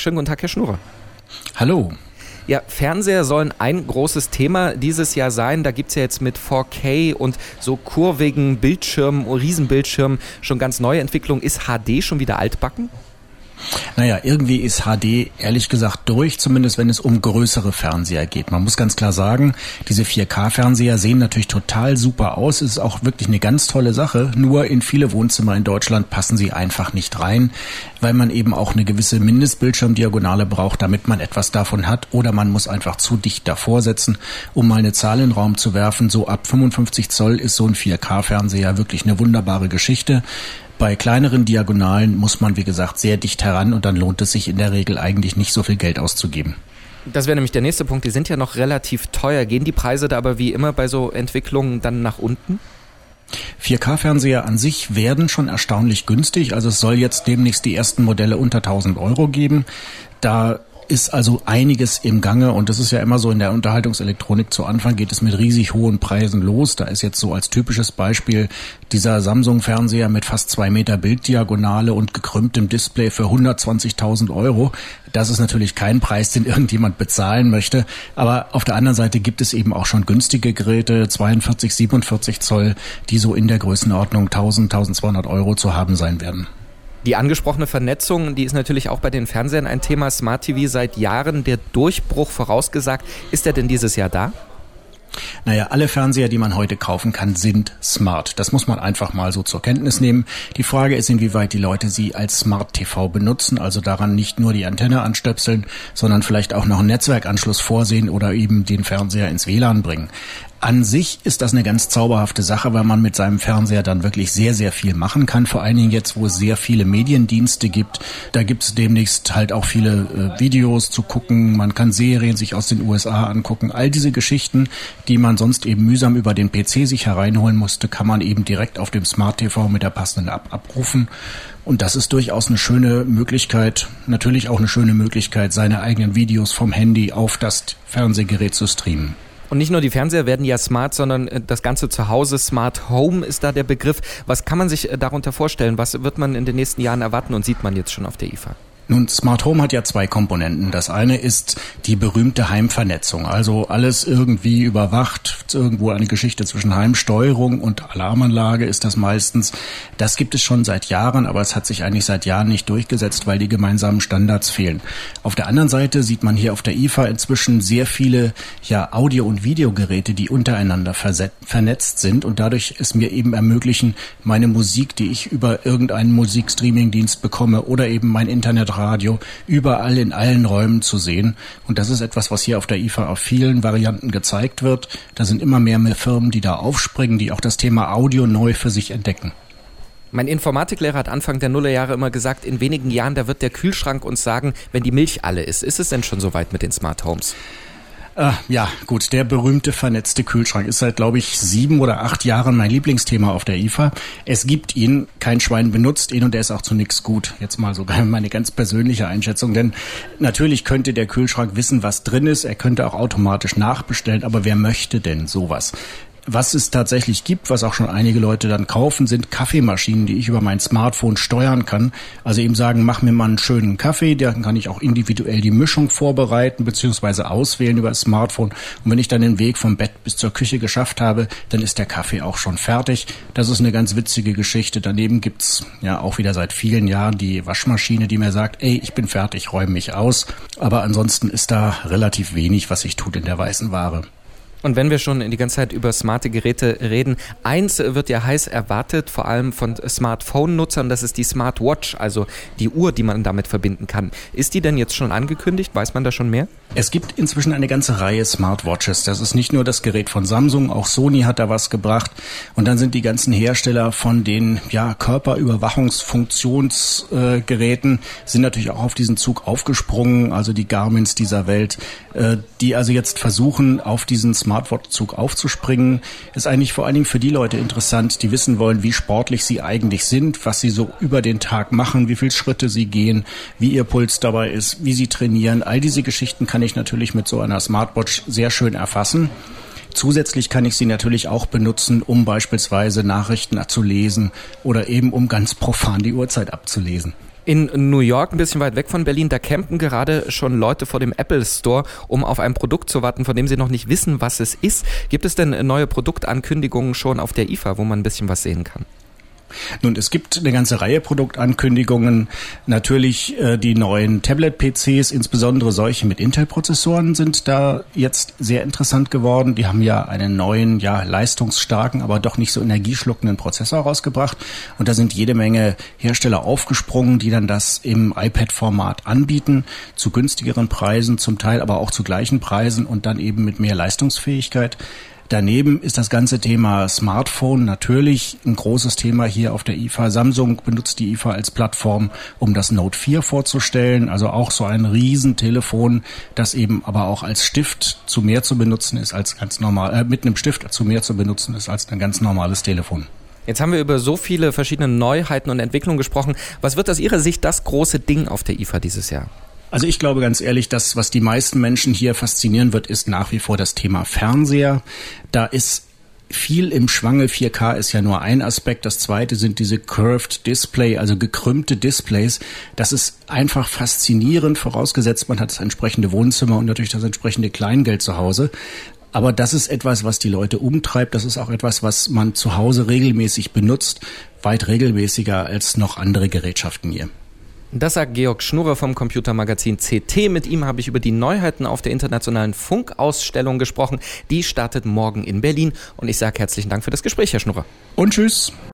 Schönen guten Tag, Herr Schnurrer. Hallo. Ja, Fernseher sollen ein großes Thema dieses Jahr sein. Da gibt es ja jetzt mit 4K und so kurvigen Bildschirmen, Riesenbildschirmen schon ganz neue Entwicklungen. Ist HD schon wieder altbacken? Naja, irgendwie ist HD ehrlich gesagt durch, zumindest wenn es um größere Fernseher geht. Man muss ganz klar sagen, diese 4K-Fernseher sehen natürlich total super aus. Es ist auch wirklich eine ganz tolle Sache. Nur in viele Wohnzimmer in Deutschland passen sie einfach nicht rein, weil man eben auch eine gewisse Mindestbildschirmdiagonale braucht, damit man etwas davon hat. Oder man muss einfach zu dicht davor setzen, um mal eine Zahl in den Raum zu werfen. So ab 55 Zoll ist so ein 4K-Fernseher wirklich eine wunderbare Geschichte. Bei kleineren Diagonalen muss man, wie gesagt, sehr dicht heran und dann lohnt es sich in der Regel eigentlich nicht so viel Geld auszugeben. Das wäre nämlich der nächste Punkt. Die sind ja noch relativ teuer. Gehen die Preise da aber wie immer bei so Entwicklungen dann nach unten? 4K-Fernseher an sich werden schon erstaunlich günstig. Also es soll jetzt demnächst die ersten Modelle unter 1.000 Euro geben. Da ist also einiges im Gange und das ist ja immer so in der Unterhaltungselektronik. Zu Anfang geht es mit riesig hohen Preisen los. Da ist jetzt so als typisches Beispiel dieser Samsung-Fernseher mit fast 2 Meter Bilddiagonale und gekrümmtem Display für 120.000 Euro. Das ist natürlich kein Preis, den irgendjemand bezahlen möchte. Aber auf der anderen Seite gibt es eben auch schon günstige Geräte, 42, 47 Zoll, die so in der Größenordnung 1.000, 1.200 Euro zu haben sein werden. Die angesprochene Vernetzung, die ist natürlich auch bei den Fernsehern ein Thema. Smart TV seit Jahren, der Durchbruch vorausgesagt. Ist der denn dieses Jahr da? Naja, alle Fernseher, die man heute kaufen kann, sind smart. Das muss man einfach mal so zur Kenntnis nehmen. Die Frage ist, inwieweit die Leute sie als Smart TV benutzen, also daran nicht nur die Antenne anstöpseln, sondern vielleicht auch noch einen Netzwerkanschluss vorsehen oder eben den Fernseher ins WLAN bringen. An sich ist das eine ganz zauberhafte Sache, weil man mit seinem Fernseher dann wirklich sehr, sehr viel machen kann. Vor allen Dingen jetzt, wo es sehr viele Mediendienste gibt. Da gibt es demnächst halt auch viele Videos zu gucken. Man kann Serien sich aus den USA angucken. All diese Geschichten, die man sonst eben mühsam über den PC sich hereinholen musste, kann man eben direkt auf dem Smart TV mit der passenden App abrufen. Und das ist durchaus eine schöne Möglichkeit, natürlich auch eine schöne Möglichkeit, seine eigenen Videos vom Handy auf das Fernsehgerät zu streamen. Und nicht nur die Fernseher werden ja smart, sondern das ganze Zuhause, Smart Home ist da der Begriff. Was kann man sich darunter vorstellen? Was wird man in den nächsten Jahren erwarten und sieht man jetzt schon auf der IFA? Nun, Smart Home hat ja zwei Komponenten. Das eine ist die berühmte Heimvernetzung, also alles irgendwie überwacht, irgendwo eine Geschichte zwischen Heimsteuerung und Alarmanlage ist das meistens. Das gibt es schon seit Jahren, aber es hat sich eigentlich seit Jahren nicht durchgesetzt, weil die gemeinsamen Standards fehlen. Auf der anderen Seite sieht man hier auf der IFA inzwischen sehr viele Audio- und Videogeräte, die untereinander vernetzt sind und dadurch es mir eben ermöglichen, meine Musik, die ich über irgendeinen Musikstreamingdienst bekomme oder eben mein Internetradio überall in allen Räumen zu sehen. Und das ist etwas, was hier auf der IFA auf vielen Varianten gezeigt wird. Da sind immer mehr Firmen, die da aufspringen, die auch das Thema Audio neu für sich entdecken. Mein Informatiklehrer hat Anfang der Nullerjahre immer gesagt, in wenigen Jahren, da wird der Kühlschrank uns sagen, wenn die Milch alle ist. Ist es denn schon soweit mit den Smart Homes? Ja, gut, der berühmte vernetzte Kühlschrank ist seit, glaube ich, 7 oder 8 Jahren mein Lieblingsthema auf der IFA. Es gibt ihn, kein Schwein benutzt ihn und er ist auch zu nichts gut. Jetzt mal sogar meine ganz persönliche Einschätzung, denn natürlich könnte der Kühlschrank wissen, was drin ist. Er könnte auch automatisch nachbestellen, aber wer möchte denn sowas? Was es tatsächlich gibt, was auch schon einige Leute dann kaufen, sind Kaffeemaschinen, die ich über mein Smartphone steuern kann. Also eben sagen, mach mir mal einen schönen Kaffee, dann kann ich auch individuell die Mischung vorbereiten bzw. auswählen über das Smartphone. Und wenn ich dann den Weg vom Bett bis zur Küche geschafft habe, dann ist der Kaffee auch schon fertig. Das ist eine ganz witzige Geschichte. Daneben gibt's ja auch wieder seit vielen Jahren die Waschmaschine, die mir sagt, ey, ich bin fertig, räum mich aus. Aber ansonsten ist da relativ wenig, was sich tut in der weißen Ware. Und wenn wir schon die ganze Zeit über smarte Geräte reden, eins wird ja heiß erwartet, vor allem von Smartphone-Nutzern, das ist die Smartwatch, also die Uhr, die man damit verbinden kann. Ist die denn jetzt schon angekündigt? Weiß man da schon mehr? Es gibt inzwischen eine ganze Reihe Smartwatches. Das ist nicht nur das Gerät von Samsung, auch Sony hat da was gebracht. Und dann sind die ganzen Hersteller von den Körperüberwachungsfunktionsgeräten sind natürlich auch auf diesen Zug aufgesprungen, also die Garmins dieser Welt, die also jetzt versuchen, auf diesen Smartwatch-Zug aufzuspringen. Ist eigentlich vor allen Dingen für die Leute interessant, die wissen wollen, wie sportlich sie eigentlich sind, was sie so über den Tag machen, wie viele Schritte sie gehen, wie ihr Puls dabei ist, wie sie trainieren. All diese Geschichten kann ich natürlich mit so einer Smartwatch sehr schön erfassen. Zusätzlich kann ich sie natürlich auch benutzen, um beispielsweise Nachrichten zu lesen oder eben um ganz profan die Uhrzeit abzulesen. In New York, ein bisschen weit weg von Berlin, da campen gerade schon Leute vor dem Apple Store, um auf ein Produkt zu warten, von dem sie noch nicht wissen, was es ist. Gibt es denn neue Produktankündigungen schon auf der IFA, wo man ein bisschen was sehen kann? Nun, es gibt eine ganze Reihe Produktankündigungen. Natürlich die neuen Tablet-PCs, insbesondere solche mit Intel-Prozessoren, sind da jetzt sehr interessant geworden. Die haben ja einen neuen, leistungsstarken, aber doch nicht so energieschluckenden Prozessor rausgebracht. Und da sind jede Menge Hersteller aufgesprungen, die dann das im iPad-Format anbieten, zu günstigeren Preisen zum Teil, aber auch zu gleichen Preisen und dann eben mit mehr Leistungsfähigkeit. Daneben ist das ganze Thema Smartphone natürlich ein großes Thema hier auf der IFA. Samsung benutzt die IFA als Plattform, um das Note 4 vorzustellen. Also auch so ein Riesentelefon, das eben aber auch als Stift zu mehr zu benutzen ist als ganz normal, mit einem Stift zu mehr zu benutzen ist als ein ganz normales Telefon. Jetzt haben wir über so viele verschiedene Neuheiten und Entwicklungen gesprochen. Was wird aus Ihrer Sicht das große Ding auf der IFA dieses Jahr? Also ich glaube ganz ehrlich, das, was die meisten Menschen hier faszinieren wird, ist nach wie vor das Thema Fernseher. Da ist viel im Schwange. 4K ist ja nur ein Aspekt. Das zweite sind diese Curved Display, also gekrümmte Displays. Das ist einfach faszinierend, vorausgesetzt man hat das entsprechende Wohnzimmer und natürlich das entsprechende Kleingeld zu Hause. Aber das ist etwas, was die Leute umtreibt. Das ist auch etwas, was man zu Hause regelmäßig benutzt, weit regelmäßiger als noch andere Gerätschaften hier. Das sagt Georg Schnurrer vom Computermagazin CT. Mit ihm habe ich über die Neuheiten auf der internationalen Funkausstellung gesprochen. Die startet morgen in Berlin. Und ich sage herzlichen Dank für das Gespräch, Herr Schnurrer. Und tschüss.